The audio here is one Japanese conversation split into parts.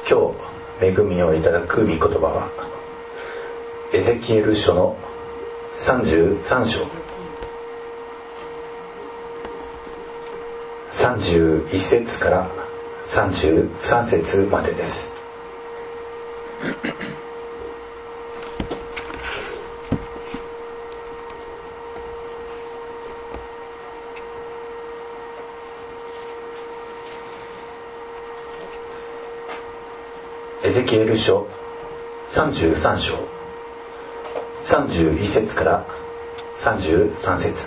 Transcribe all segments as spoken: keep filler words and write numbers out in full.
今日恵みをいただく御言葉はエゼキエル書のさんじゅうさん章さんじゅういち節からさんじゅうさん節までです。エゼキエル書さんじゅうさん章さんじゅういち節からさんじゅうさん節。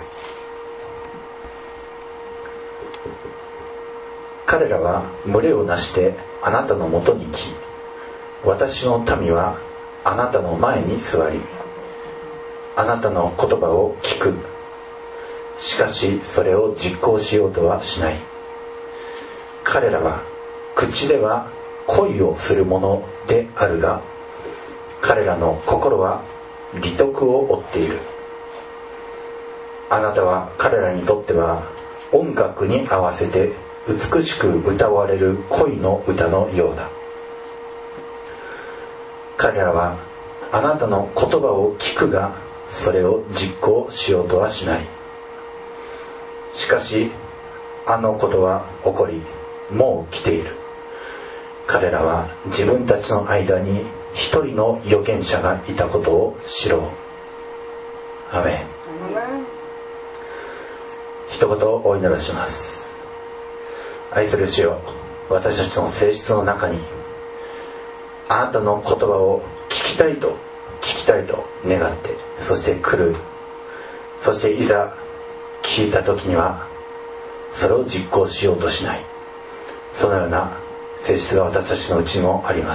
彼らは群れをなしてあなたのもとに来、私の民はあなたの前に座り、あなたの言葉を聞く。しかしそれを実行しようとはしない。彼らは口では恋をするものであるが、彼らの心は利得を追っている。あなたは彼らにとっては音楽に合わせて美しく歌われる恋の歌のようだ。彼らはあなたの言葉を聞くが、それを実行しようとはしない。しかしあのことは起こり、もう来ている。彼らは自分たちの間に一人の預言者がいたことを知ろう。アメン。一言お祈りします。愛する主よ、私たちの性質の中にあなたの言葉を聞きたいと聞きたいと願って、そして来る。そしていざ聞いた時にはそれを実行しようとしない。そのような性質が私たちのうちにもあります。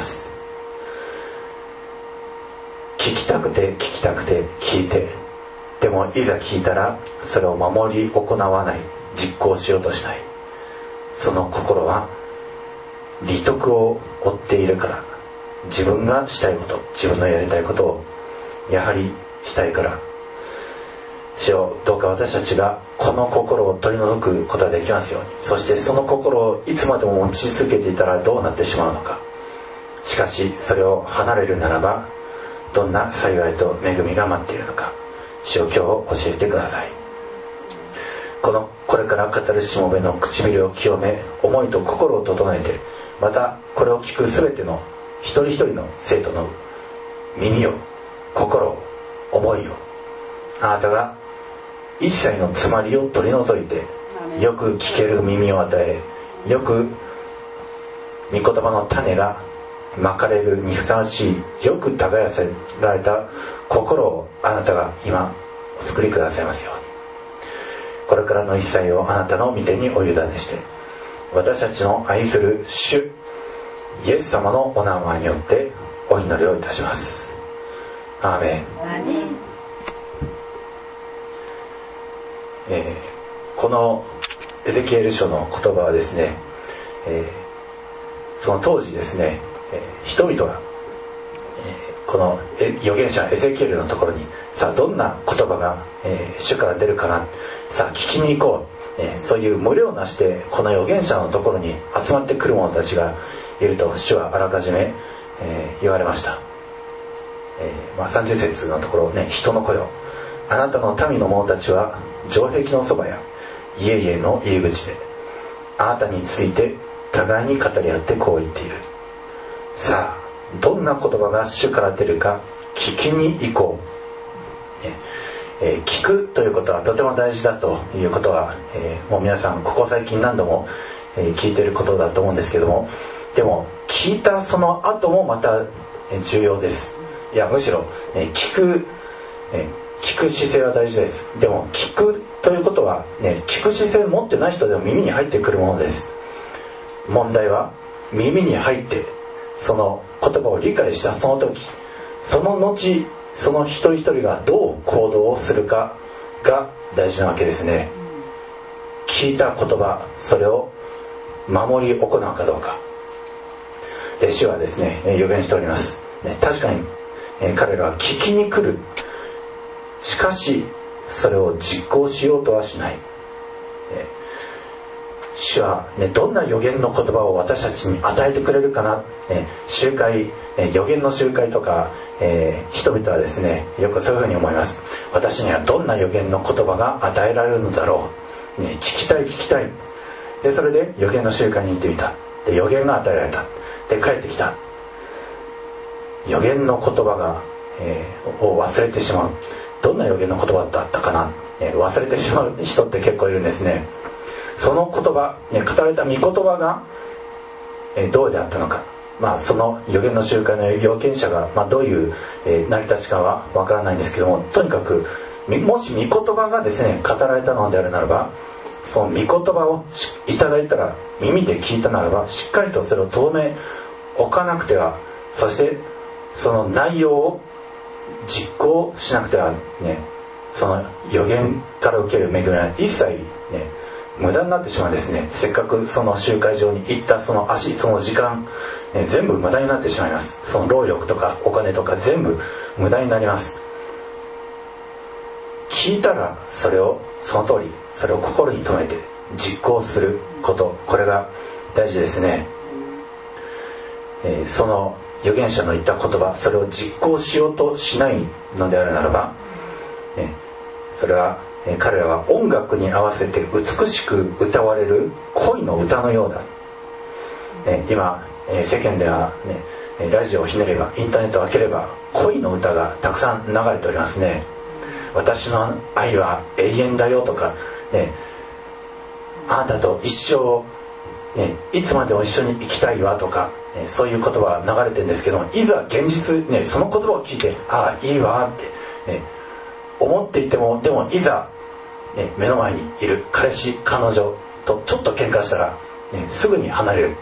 聞きたくて聞きたくて聞いて、でもいざ聞いたらそれを守り行わない、実行しようとしない。その心は利得を追っているから、自分がしたいこと、自分のやりたいことをやはりしたいから。主よ、どうか私たちがこの心を取り除くことができますように。そしてその心をいつまでも持ち続けていたらどうなってしまうのか。しかしそれを離れるならばどんな幸いと恵みが待っているのか、主よ、今日教えてください。このこれから語るしもべの唇を清め、思いと心を整えて、またこれを聞くすべての一人一人の生徒の耳を、心を、思いを、あなたが一切の詰まりを取り除いて、よく聞ける耳を与え、よく御言葉の種がまかれるにふさわしい、よく耕せられた心をあなたが今お作りくださいますように。これからの一切をあなたの御手にお委ねして、私たちの愛する主イエス様のお名前によってお祈りをいたします。アーメン。アーメン。えー、このエゼキエル書の言葉はですね、えー、その当時ですね、えー、人々が、えー、この預言者エゼキエルのところに、さあどんな言葉が、えー、主から出るかな、さあ聞きに行こう、えー、そういう群れをなしてこの預言者のところに集まってくる者たちがいると主はあらかじめ、えー、言われました。えーまあ、さんじゅう節のところね、人の声を、あなたの民の者たちは城壁のそばや家々の入り口であなたについて互いに語り合ってこう言っている。さあどんな言葉が主から出るか聞きに行こう、ねえー、聞くということはとても大事だということは、えー、もう皆さんここ最近何度も、えー、聞いていることだと思うんですけども、でも聞いたその後もまた、えー、重要です。いやむしろ、えー、聞く、えー聞く姿勢は大事です。でも聞くということはね、聞く姿勢を持ってない人でも耳に入ってくるものです。問題は耳に入ってその言葉を理解したその時、その後その一人一人がどう行動をするかが大事なわけですね。聞いた言葉、それを守り行うかどうか。主はですね予言しております。確かに彼らは聞きに来る。しかしそれを実行しようとはしない。 主は、ね、どんな預言の言葉を私たちに与えてくれるかな、ね、集会、ね、預言の集会とか、えー、人々はですねよくそういうふうに思います。私にはどんな預言の言葉が与えられるのだろう、ね、聞きたい聞きたいで、それで預言の集会に行ってみた。で預言が与えられた。で帰ってきた。預言の言葉が、えー、を忘れてしまう。どんな預言の言葉だったかな、えー、忘れてしまう人って結構いるんですね。その言葉、ね、語られた御言葉が、えー、どうであったのか、まあ、その預言の集会の預言者が、まあ、どういう、えー、成り立ちかはわからないんですけども、とにかくもし御言葉がですね語られたのであるならば、その御言葉をいただいたら、耳で聞いたならばしっかりとそれを留め置かなくては、そしてその内容を実行しなくてはね、その預言から受ける恵みは一切ね無駄になってしまうんですね。せっかくその集会場に行ったその足、その時間、ね、全部無駄になってしまいます。その労力とかお金とか全部無駄になります。聞いたらそれをその通り、それを心に留めて実行すること、これが大事ですね。えー、その預言者の言った言葉、それを実行しようとしないのであるならば、ね、それは彼らは音楽に合わせて美しく歌われる恋の歌のようだ、ね、今世間では、ね、ラジオをひねればインターネットを開ければ恋の歌がたくさん流れておりますね。私の愛は永遠だよとか、ね、あなたと一生、ね、いつまでも一緒に生きたいわとか、ね、そういう言葉が流れてるんですけども、いざ現実、ね、その言葉を聞いてああいいわって、ね、思っていても、でもいざ、ね、目の前にいる彼氏彼女とちょっと喧嘩したら、ね、すぐに離れる、ね、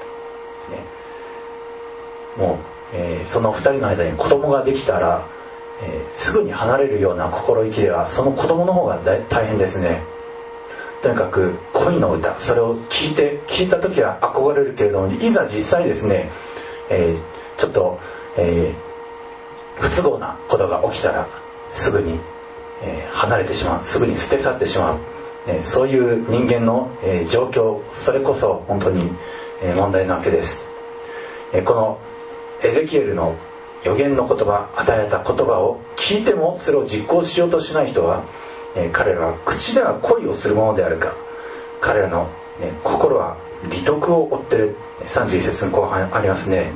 もう、えー、そのふたりの間に子供ができたら、えー、すぐに離れるような心意気ではその子供の方が大変ですね。とにかく恋の歌、それを聞いて聞いた時は憧れるけれども、いざ実際ですね、えー、ちょっと、えー、不都合なことが起きたらすぐにえー、離れてしまう、すぐに捨て去ってしまう、えー、そういう人間の、えー、状況、それこそ本当に、えー、問題なわけです、えー、このエゼキエルの預言の言葉、与えた言葉を聞いてもそれを実行しようとしない人は、えー、彼らは口では恋をするものであるか、彼らの、ね、心は利得を追っている。さんじゅういち節の後半ありますね。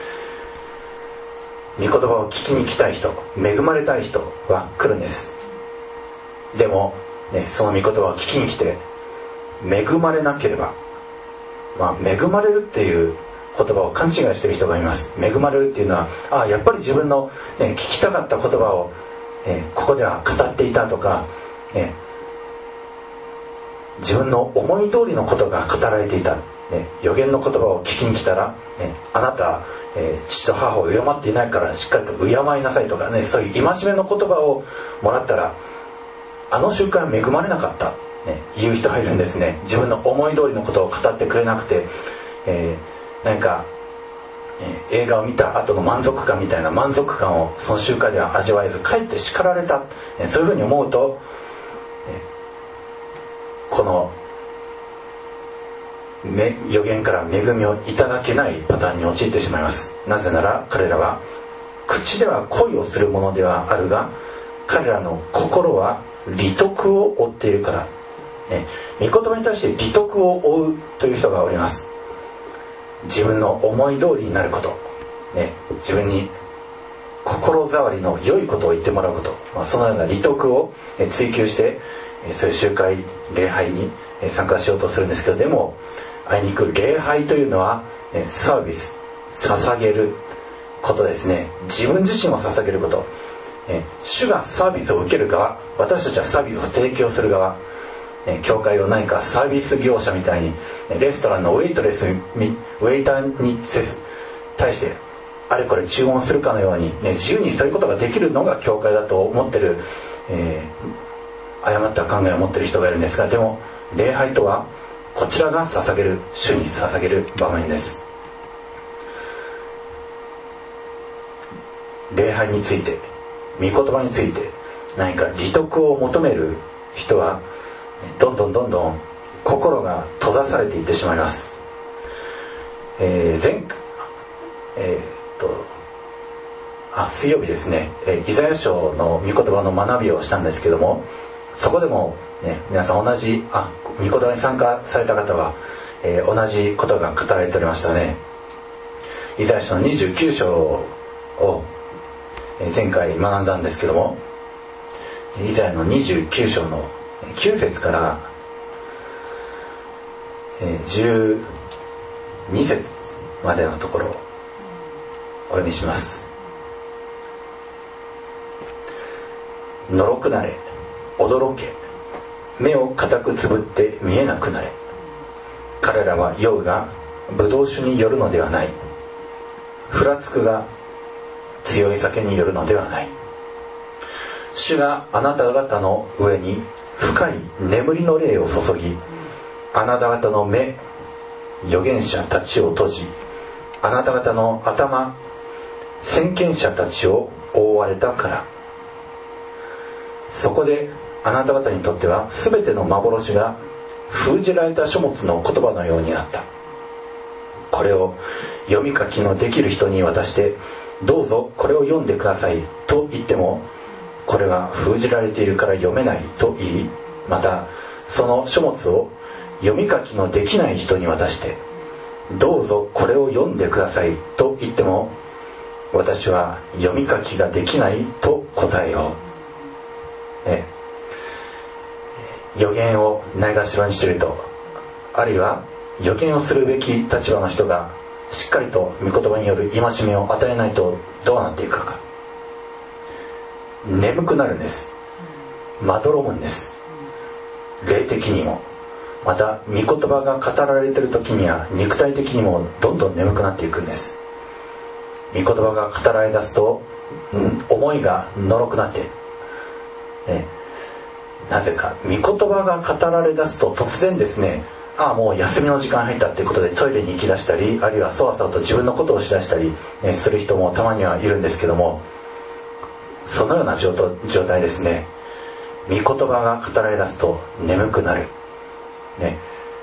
御言葉を聞きに来たい人、恵まれたい人は来るんです。でも、ね、その御言葉を聞きに来て恵まれなければ、まあ、恵まれるっていう言葉を勘違いしている人がいます。恵まれるっていうのは、あやっぱり自分の、ね、聞きたかった言葉を、えー、ここでは語っていたとか、ね、自分の思い通りのことが語られていた、ね、預言の言葉を聞きに来たら、ね、あなた、えー、父と母を敬っていないからしっかりと敬いなさいとかね、そういう戒めの言葉をもらったら、あの瞬間恵まれなかった、ね、言う人がいるんですね。自分の思い通りのことを語ってくれなくて、えー、何か、えー、映画を見た後の満足感みたいな満足感をその集会では味わえず、かえって叱られた、ね、そういうふうに思うと、ね、この預言から恵みをいただけないパターンに陥ってしまいます。なぜなら彼らは口では恋をするものではあるが、彼らの心は利得を追っているから、ね、御言葉に対して利得を追うという人がおります。自分の思い通りになること、ね、自分に心触りの良いことを言ってもらうこと、まあ、そのような利得を追求してそういう集会礼拝に参加しようとするんですけど、でもあいにく礼拝というのはサービス、捧げることですね。自分自身を捧げること、主がサービスを受ける側、私たちはサービスを提供する側、教会を何かサービス業者みたいにレストランのウェイトレスにウェイターに対してあれこれ注文するかのように、ね、自由にそういうことができるのが教会だと思ってる、えー、誤った考えを持っている人がいるんですが、でも礼拝とはこちらが捧げる、主に捧げる場面です。礼拝について、御言葉について何か利得を求める人はどんどんどんどん心が閉ざされていってしまいます。えー、前えー、っとあ水曜日ですね、えー、イザヤ書の御言葉の学びをしたんですけども、そこでも、ね、皆さん同じあ御言葉に参加された方は、えー、同じことが語られておりましたね。イザヤ書のにじゅうきゅう章を、えー、前回学んだんですけども、イザヤのにじゅうきゅう章のきゅう節から、えー、じゅうに節までのところをお読みします。のろくなれ、驚け、目を固くつぶって見えなくなれ。彼らは酔うがブドウ酒によるのではない。ふらつくが強い酒によるのではない。主があなた方の上に深い眠りの霊を注ぎ、あなた方の目、預言者たちを閉じ、あなた方の頭、先見者たちを覆われたから。そこであなた方にとっては全ての幻が封じられた書物の言葉のようになった。これを読み書きのできる人に渡して、どうぞこれを読んでくださいと言っても、これは封じられているから読めないと言い、またその書物を読み書きのできない人に渡して、どうぞこれを読んでくださいと言っても、私は読み書きができないと答えよう。ね、予言をないがしろにしていると、あるいは予言をするべき立場の人がしっかりと御言葉による戒めを与えないとどうなっていくか。眠くなるんです。まどろむんです。霊的にも、また御言葉が語られている時には肉体的にもどんどん眠くなっていくんです。御言葉が語られ出すと、うん、思いがのろくなって、ね、なぜか御言葉が語られ出すと突然ですね、ああもう休みの時間入ったっていうことでトイレに行き出したり、あるいはそわそわと自分のことをしだしたり、ね、する人もたまにはいるんですけども、そのような状態ですね。御言葉が語られ出すと眠くなる、ね、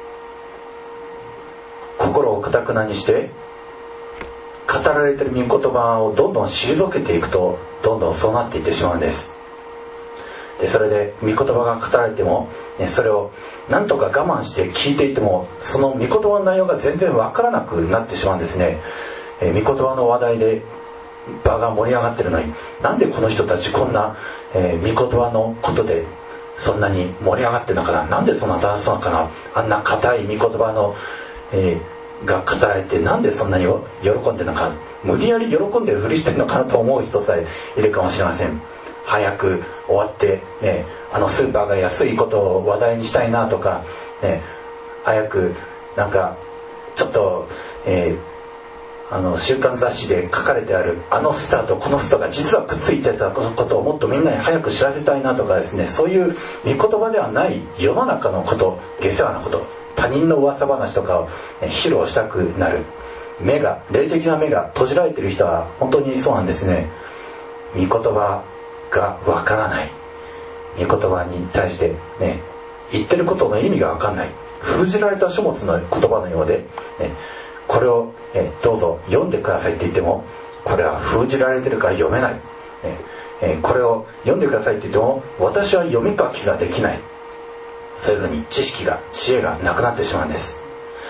心を堅くなにして語られている御言葉をどんどん退けていくと、どんどんそうなっていってしまうんです。でそれで御言葉が語られても、ね、それを何とか我慢して聞いていても、その御言葉の内容が全然わからなくなってしまうんですね。えー、御言葉の話題で場が盛り上がってるのに、なんでこの人たちこんな、えー、御言葉のことでそんなに盛り上がってるのかな、なんでそんな楽しそうかな、あんな固い御言葉の、えー、が語られてなんでそんなに喜んでるのか、無理やり喜んでるふりしてるのかなと思う人さえいるかもしれません。早く終わって、ね、あのスーパーが安いことを話題にしたいなとか、ね、早くなんかちょっと、えー、あの週刊雑誌で書かれてあるあのスターとこのスターが実はくっついてたことをもっとみんなに早く知らせたいなとかですね、そういう御言葉ではない世の中のこと、下世話なこと、他人の噂話とかを、ね、披露したくなる。目が霊的な目が閉じられている人は本当にそうなんですね。御言葉がわからない、御言葉に対してね、言ってることの意味がわかんない、封じられた書物の言葉のようで、ね、これを、えどうぞ読んでくださいって言っても、これは封じられてるから読めない、ねえこれを読んでくださいって言っても、私は読み書きができない、そういうふうに知識が知恵がなくなってしまうんです。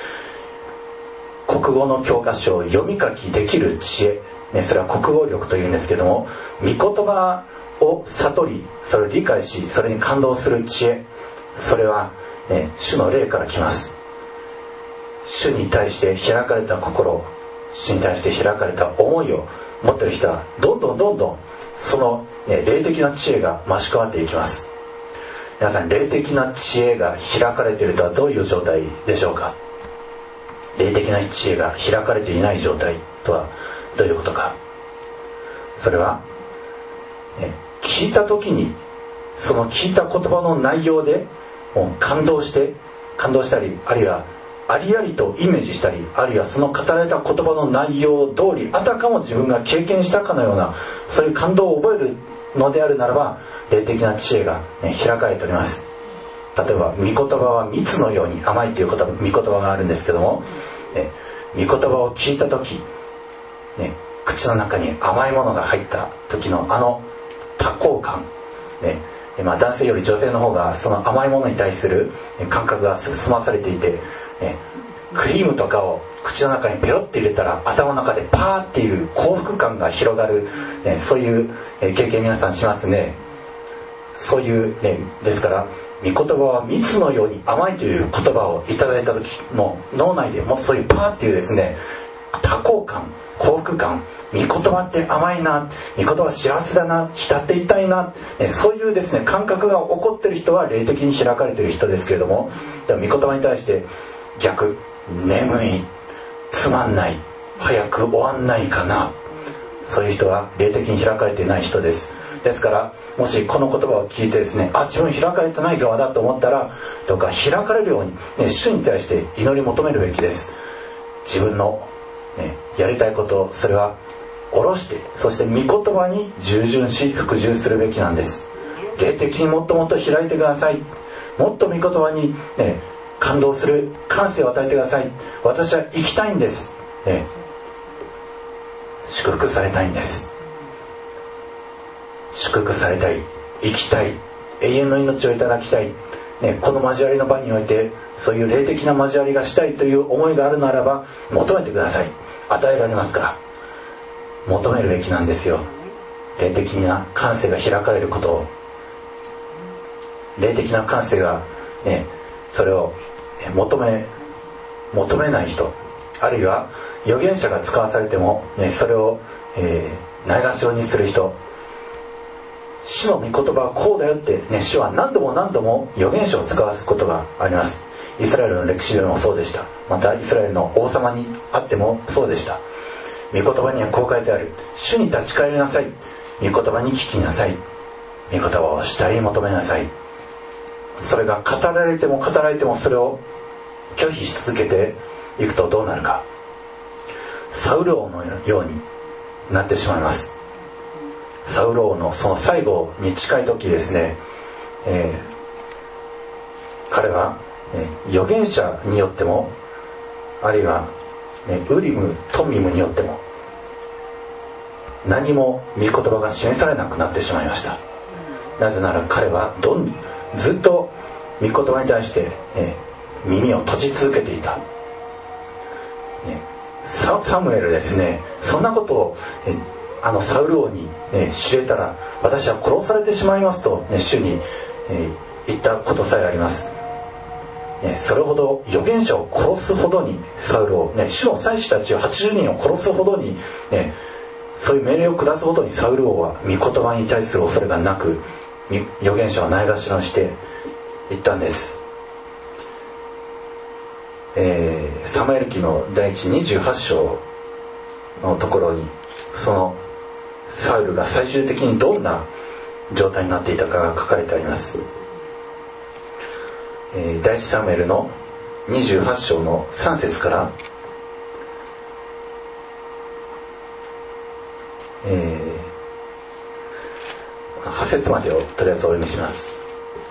国語の教科書を読み書きできる知恵、ね、それは国語力というんですけども、御言葉を悟り、それを理解し、それに感動する知恵、それは、ね、主の霊から来ます。主に対して開かれた心、主に対して開かれた思いを持っている人はどんどんどんどんその、ね、霊的な知恵が増し加わっていきます。皆さん、霊的な知恵が開かれているとはどういう状態でしょうか。霊的な知恵が開かれていない状態とはどういうことか。それは、ね、聞いた時にその聞いた言葉の内容でもう感動して感動したり、あるいはありありとイメージしたり、あるいはその語られた言葉の内容通り、あたかも自分が経験したかのような、そういう感動を覚えるのであるならば、霊的な知恵が、ね、開かれております。 例えば御言葉は蜜のように甘いという言葉、御言葉があるんですけども、ね、御言葉を聞いた時、ね、口の中に甘いものが入った時のあの多幸感、ね、まあ、男性より女性の方がその甘いものに対する感覚が進まされていて、ね、クリームとかを口の中にペロッて入れたら頭の中でパーっていう幸福感が広がる、ね、そういう経験皆さんしますね。そういうね、ですから御言葉は蜜のように甘いという言葉をいただいた時の脳内でもそういうパーっていうですね、多幸感、幸福感、御言葉って甘いな、御言葉は幸せだな、浸っていたいな、ね、そういうですね感覚が起こっている人は霊的に開かれている人ですけれども、でも御言葉に対して逆、眠い、つまんない、早く終わんないかな、そういう人は霊的に開かれていない人です。ですからもしこの言葉を聞いてですね、あ、自分開かれてない側だと思ったら、どうか開かれるように、ね、主に対して祈り求めるべきです。自分の、ね、やりたいことをそれは下ろして、そして御言葉に従順し服従するべきなんです。霊的にもっともっと開いてください。もっと御言葉に、ね、感動する感性を与えてください。私は生きたいんです、ね、祝福されたいんです。祝福されたい、生きたい、永遠の命をいただきたい、ね、この交わりの場においてそういう霊的な交わりがしたいという思いがあるならば求めてください。与えられますから求めるべきなんですよ。霊的な感性が開かれることを、霊的な感性が、ね、それを求め求めない人、あるいは預言者が使わされても、ね、それを、えー、ないがしろにする人、主の御言葉はこうだよって、ね、主は何度も何度も預言者を使わすことがあります。イスラエルの歴史でもそうでした。またイスラエルの王様にあってもそうでした。御言葉にはこう書いてある。主に立ち返りなさい。御言葉に聞きなさい。御言葉を主体に求めなさい。それが語られても語られてもそれを拒否し続けていくとどうなるか。サウル王のようになってしまいます。サウル王のその最後に近い時ですね、えー、彼は、ね、預言者によっても、あるいは、ね、ウリム、トミムによっても何も御言葉が示されなくなってしまいました。なぜなら彼はどんずっと御言葉に対して、ね、耳を閉じ続けていた、ね、サ, サムエルですね、そんなことを、えあのサウル王に、ね、知れたら私は殺されてしまいますと、ね、主に、えー、言ったことさえあります、ね、それほど預言者を殺すほどにサウルを、ね、主の祭司たちをはちじゅうにんを殺すほどに、ね、そういう命令を下すほどにサウル王は御言葉に対する恐れがなく、預言者をないがしろにして言ったんです。えー、サムエル記の第一にじゅうはち章のところにそのサウルが最終的にどんな状態になっていたかが書かれてあります。えー、第一サムエルのにじゅうはち章のさん節から、えー、はち節までをとりあえずお読みします。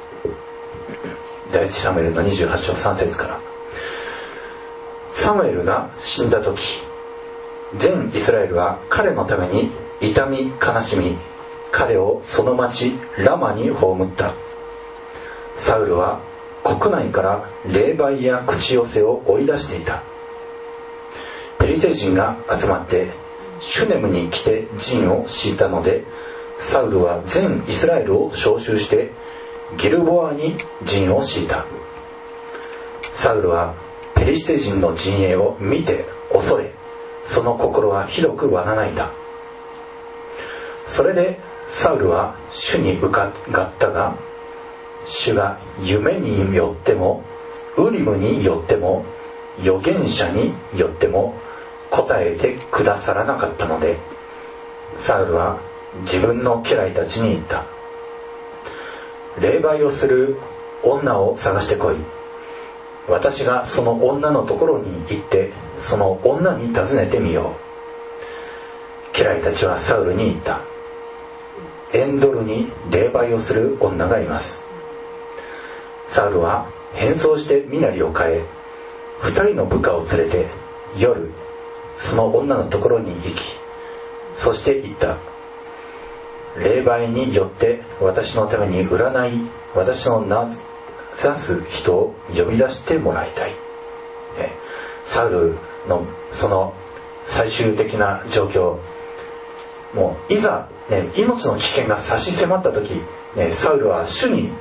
第一サムエルのにじゅうはち章さん節から。サムエルが死んだ時、全イスラエルは彼のために痛み悲しみ、彼をその町ラマに葬った。サウルは国内から霊媒や口寄せを追い出していた。ペリシテ人が集まってシュネムに来て陣を敷いたので、サウルは全イスラエルを召集してギルボアに陣を敷いた。サウルはペリシテ人の陣営を見て恐れ、その心はひどくわなないた。それでサウルは主に伺ったが、主が夢によってもウリムによっても預言者によっても答えてくださらなかったので、サウルは自分の家来たちに言った。霊媒をする女を探してこい。私がその女のところに行ってその女に尋ねてみよう。家来たちはサウルに言った。エンドルに霊媒をする女がいます。 サウルは変装して身なりを変え、二人の部下を連れて夜その女のところに行き、そして言った。霊媒によって私のために占い、私の名指す人を呼び出してもらいたい。ね、サウルのその最終的な状況、もういざ、ね、命の危険が差し迫った時、ね、サウルは主に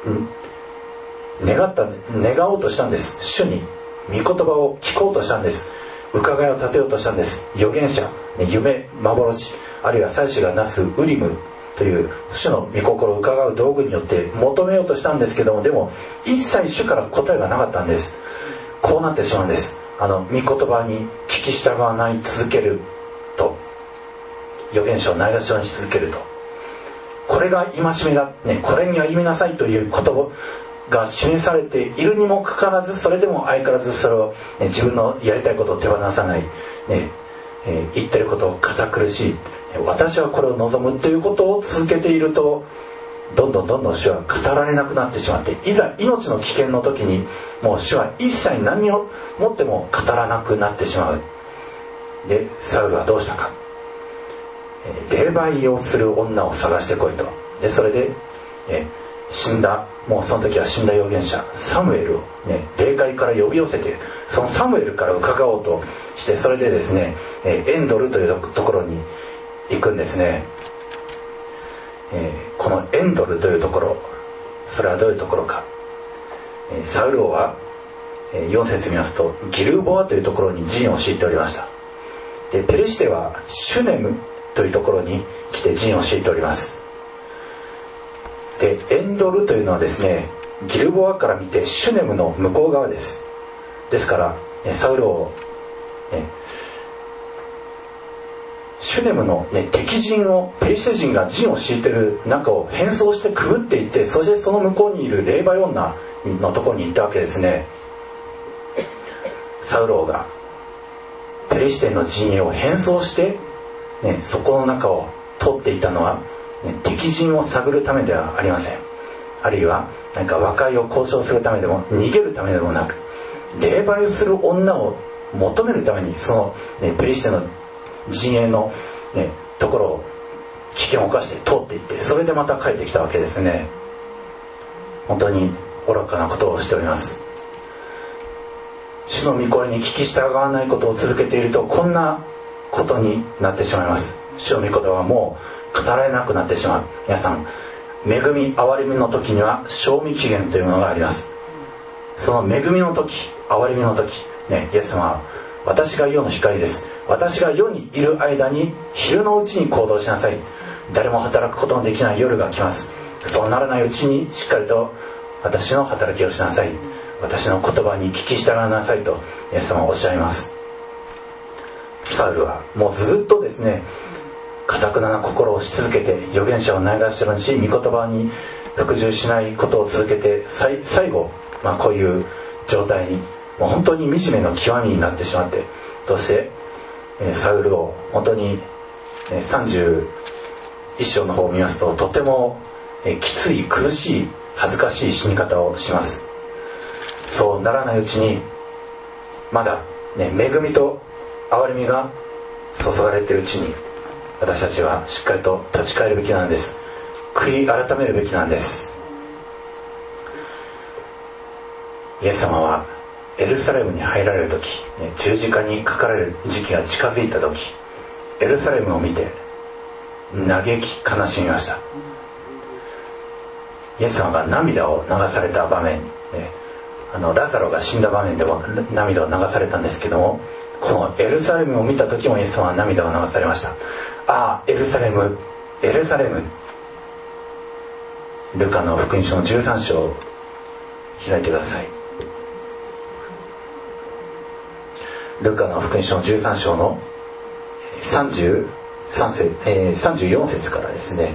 願った、願おうとしたんです。主に御言葉を聞こうとしたんです。伺いを立てようとしたんです。預言者、ね、夢、幻、あるいは祭司がなすウリムという主の御心を伺う道具によって求めようとしたんですけども、でも一切主から答えがなかったんです。こうなってしまうんです。あの御言葉に聞き従わない続けると、預言者をないがしろにし続けると、これが戒めだ、ね、これに歩みなさいという言葉が示されているにもかかわらず、それでも相変わらずそれを、ね、自分のやりたいことを手放さない、ねえー、言ってることを堅苦しい、私はこれを望むということを続けていると、どんどんどんどん主は語られなくなってしまって、いざ命の危険の時にもう主は一切何をもっても語らなくなってしまう。でサウルはどうしたか、霊媒をする女を探してこいと。でそれで、え死んだ、もうその時は死んだ預言者サムエルを、ね、霊界から呼び寄せて、そのサムエルから伺おうとして、それでですね、エンドルというところに行くんですね。えー、このエンドルというところ、それはどういうところか、えー、サウル王は、えー、よん節見ますとギルボアというところに陣を敷いておりました。でペリシテはシュネムというところに来て陣を敷いております。でエンドルというのはですね、ギルボアから見てシュネムの向こう側です。ですから、えー、サウル王、えーシュネムの、ね、敵陣を、ペリシテ人が陣を敷いている中を変装してくぐっていって、そしてその向こうにいる霊媒女のところに行ったわけですね。サウローがペリシテの陣営を変装して、ね、そこの中を通っていたのは、ね、敵陣を探るためではありません。あるいは何か和解を交渉するためでも、逃げるためでもなく、霊媒をする女を求めるために、その、ね、ペリシテの陣営の、ね、ところを危険を冒して通っていって、それでまた帰ってきたわけですね。本当に愚かなことをしております。主の御声に聞き従わないことを続けていると、こんなことになってしまいます。主の御言葉はもう語られなくなってしまう。皆さん、恵み憐れみの時には賞味期限というものがあります。その恵みの時、憐れみの時、ね、イエス様は私が世の光です。私が世にいる間に昼のうちに行動しなさい。誰も働くことのできない夜が来ます。そうならないうちにしっかりと私の働きをしなさい。私の言葉に聞き従いなさいとイエス様はおっしゃいます。サウルはもうずっとですね、堅くなな心をし続けて、預言者をないがしろにし、御言葉に服従しないことを続けて、最, 最後、まあ、こういう状態に、もう本当に惨めの極みになってしまって、そしてサウルを本当にさんじゅういっ章の方を見ますと、とてもきつい苦しい恥ずかしい死に方をします。そうならないうちに、まだ、ね、恵みと憐れみが注がれているうちに、私たちはしっかりと立ち返るべきなんです。悔い改めるべきなんです。イエス様はエルサレムに入られる時、十字架にかかられる時期が近づいた時、エルサレムを見て嘆き悲しみました。イエス様が涙を流された場面、あのラザロが死んだ場面では涙を流されたんですけども、このエルサレムを見た時もイエス様は涙を流されました。ああ、エルサレム、エルサレム。ルカの福音書のじゅうさん章を開いてください。ルカの福音書のじゅうさん章のさんじゅうさん節、えー、さんじゅうよん節からですね。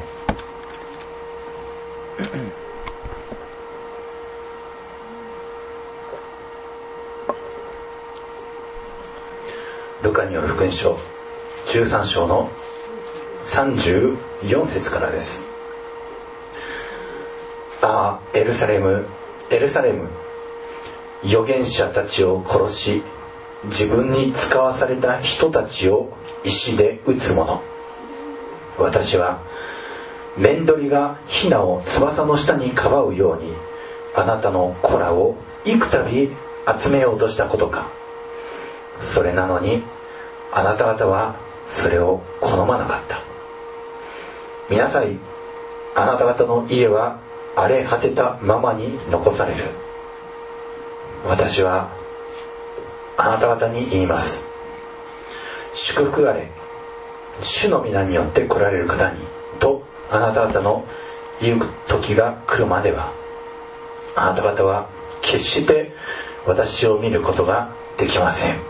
ルカによる福音書じゅうさん章のさんじゅうよん節からです。ああ、エルサレム、 エルサレム、預言者たちを殺し、自分に使わされた人たちを石で撃つ者。私はメンドリがヒナを翼の下にかばうように、あなたの子らを幾度集めようとしたことか。それなのにあなた方はそれを好まなかった。見なさい、あなた方の家は荒れ果てたままに残される。私はあなた方に言います。祝福あれ、主の皆によって来られる方にとあなた方の言う時が来るまでは、あなた方は決して私を見ることができません。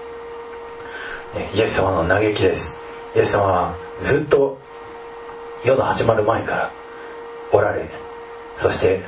イエス様の嘆きです。イエス様はずっと世の始まる前からおられ、そして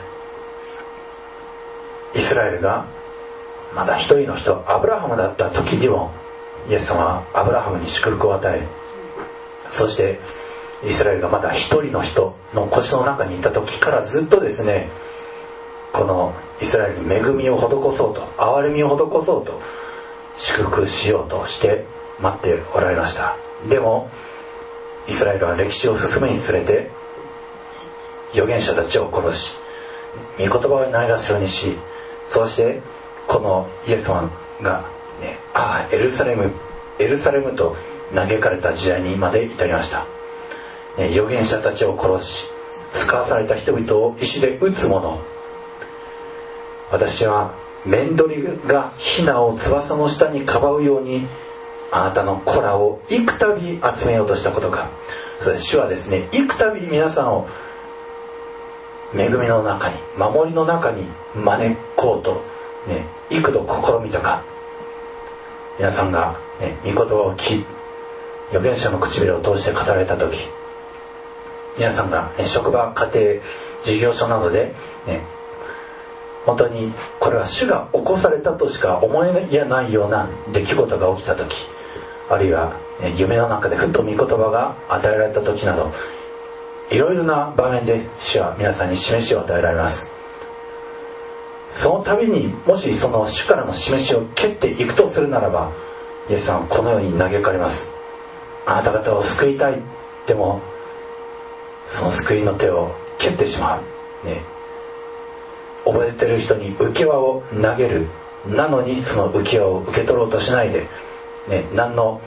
イスラエルがまだ一人の人、アブラハムだった時にもイエス様はアブラハムに祝福を与え、そしてイスラエルがまだ一人の人の腰の中にいた時からずっとですね、このイスラエルに恵みを施そうと、憐れみを施そうと、祝福しようとして待っておられました。でもイスラエルは歴史を進めにつれて預言者たちを殺し、御言葉をないがしろにし、そしてこのイエス様が、ね、ああエルサレムエルサレムと嘆かれた時代にまで至りました、ね、預言者たちを殺し、使わされた人々を石で撃つ者。私はメンドリがヒナを翼の下にかばうようにあなたの子らを幾度集めようとしたことか。そして主はですね、幾度皆さんを恵みの中に、守りの中に招こうと、ね、幾度試みたか。皆さんが、ね、御言葉を聞き、預言者の唇を通して語られた時、皆さんが、ね、職場、家庭、事業所などで、ね、本当にこれは主が起こされたとしか思えないような出来事が起きた時、あるいは、ね、夢の中でふっと御言葉が与えられた時など、いろいろな場面で主は皆さんに示しを与えられます。その度にもしその主からの示しを蹴っていくとするならば、イエスさんはこのように嘆かれます。あなた方を救いたい。でもその救いの手を蹴ってしまう、ね、覚えてる人に浮き輪を投げる。なのにその浮き輪を受け取ろうとしないで、ね、何の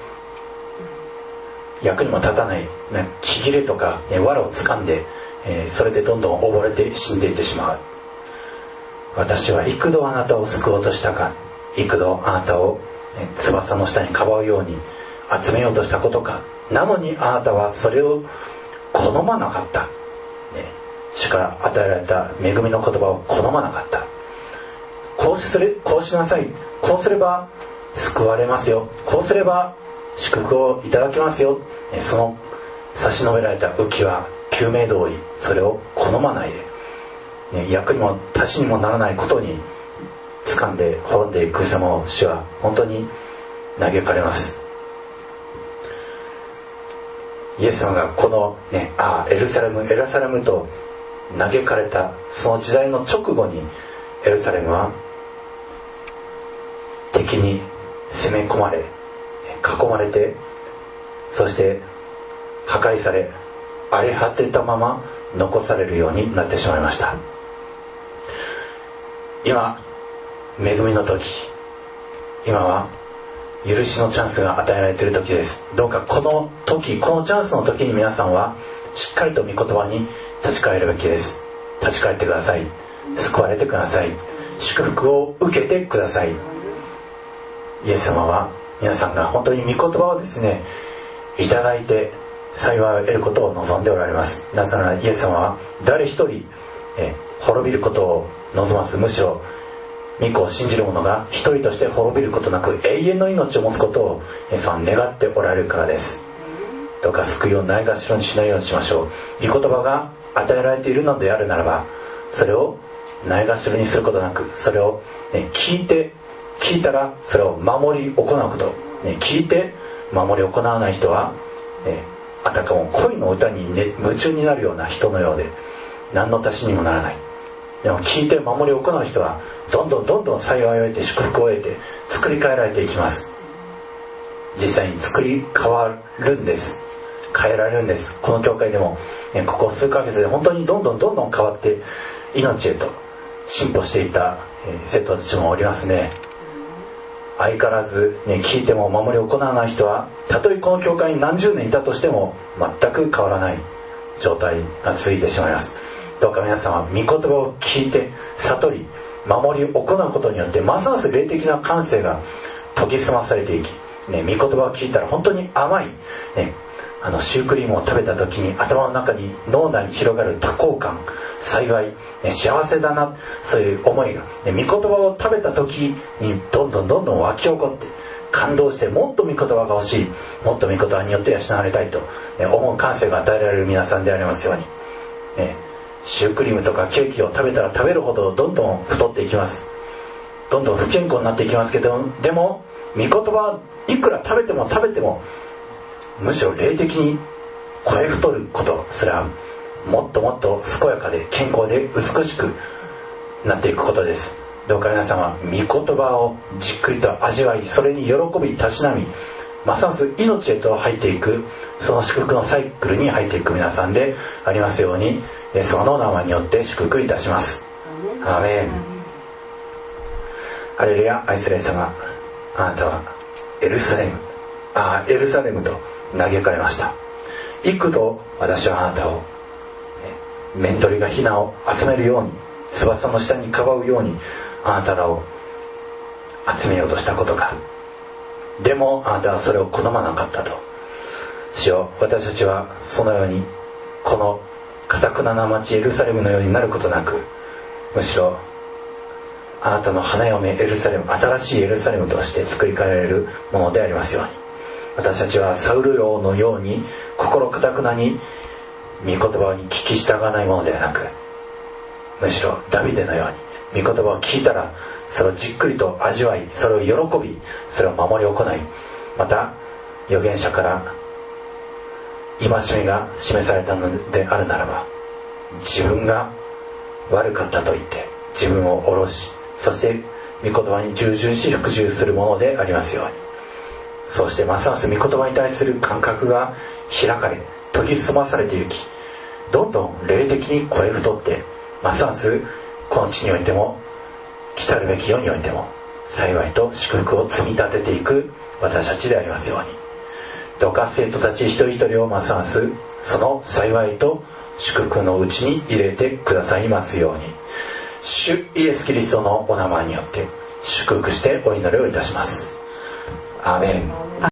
役にも立たない、ね、木切れとか、ね、藁を掴んで、えー、それでどんどん溺れて死んでいってしまう。私は幾度あなたを救おうとしたか。幾度あなたを、ね、翼の下にかばうように集めようとしたことか。なのにあなたはそれを好まなかった、ね、主から与えられた恵みの言葉を好まなかった。こうする、こうしなさい、こうすれば救われますよ、こうすれば祝福をいただきますよ、ね、その差し伸べられた浮き輪、救命胴衣、それを好まないで、ね、役にも足しにもならないことに掴んで滅んでいく様を主は本当に嘆かれます。イエス様がこの、ね、ああエルサレムエルサレムと嘆かれたその時代の直後に、エルサレムは敵に攻め込まれ、囲まれて、そして破壊され、荒れ果てたまま残されるようになってしまいました。今恵みの時、今は許しのチャンスが与えられている時です。どうかこの時、このチャンスの時に皆さんはしっかりと御言葉に立ち返るべきです。立ち返ってください。救われてください。祝福を受けてください。イエス様は皆さんが本当に御言葉をですねいただいて幸いを得ることを望んでおられます。なぜならイエス様は誰一人え滅びることを望まず、むしろ御子を信じる者が一人として滅びることなく永遠の命を持つことをイエス様は願っておられるからです。どうか救いをないがしろにしないようにしましょう。御言葉が与えられているのであるならば、それをないがしろにすることなく、それを、ね、聞いて聞いたらそれを守り行うこと、ね、聞いて守り行わない人は、ね、あたかも恋の歌に、ね、夢中になるような人のようで何の足しにもならない。 でも聞いて守りを行う人はどんどんどんどん幸いを得て祝福を得て作り変えられていきます。実際に作り変わるんです。変えられるんです。この教会でもここ数ヶ月で本当にどんどんどんどん変わって命へと進歩していった生徒たちもおりますね。相変わらず、ね、聞いても守りを行わない人はたとえこの教会に何十年いたとしても全く変わらない状態が続いてしまいます。どうか皆さんは御言葉を聞いて悟り守りを行うことによってますます霊的な感性が研ぎ澄まされていき、ね、御言葉を聞いたら本当に甘い、ね、あのシュークリームを食べた時に頭の中に脳内に広がる多幸感、幸い、ね、幸せだな、そういう思いが、ね、御言葉を食べた時にどんどんどんどん湧き起こって感動して、もっと御言葉が欲しい、もっと御言葉によって養われたいと、ね、思う感性が与えられる皆さんでありますように、ね、シュークリームとかケーキを食べたら食べるほどどんどん太っていきます。どんどん不健康になっていきますけど、でも御言葉いくら食べても食べてもむしろ霊的に超え太ることすらもっともっと健やかで健康で美しくなっていくことです。どうか皆様御言葉をじっくりと味わい、それに喜びたしなみ、ますます命へと入っていく、その祝福のサイクルに入っていく皆さんでありますように、イエス様の名前によって祝福いたします。アーメン。ハレルヤ。愛するイエス様、あなたはエルサレムあエルサレムと嘆かれました。幾度私はあなたを面取りが雛を集めるように、翼の下にかばうようにあなたらを集めようとしたことか。でもあなたはそれを好まなかったと。主よ、私たちはそのようにこの堅くなな町エルサレムのようになることなく、むしろあなたの花嫁エルサレム、新しいエルサレムとして作り変えられるものでありますように、私たちはサウル王のように心堅くなに御言葉に聞き従わないものではなく、むしろダビデのように御言葉を聞いたらそれをじっくりと味わい、それを喜び、それを守り行い、また預言者から戒めが示されたのであるならば、自分が悪かったと言って自分を下ろし、そして御言葉に従順し服従するものでありますように、そしてますます御言葉に対する感覚が開かれ研ぎ澄まされていき、どんどん霊的に超え太って、ますますこの地においても来たるべき世においても幸いと祝福を積み立てていく私たちでありますように、どうか生徒たち一人一人をますますその幸いと祝福のうちに入れてくださいますように、主イエスキリストのお名前によって祝福してお祈りをいたします。アーメン。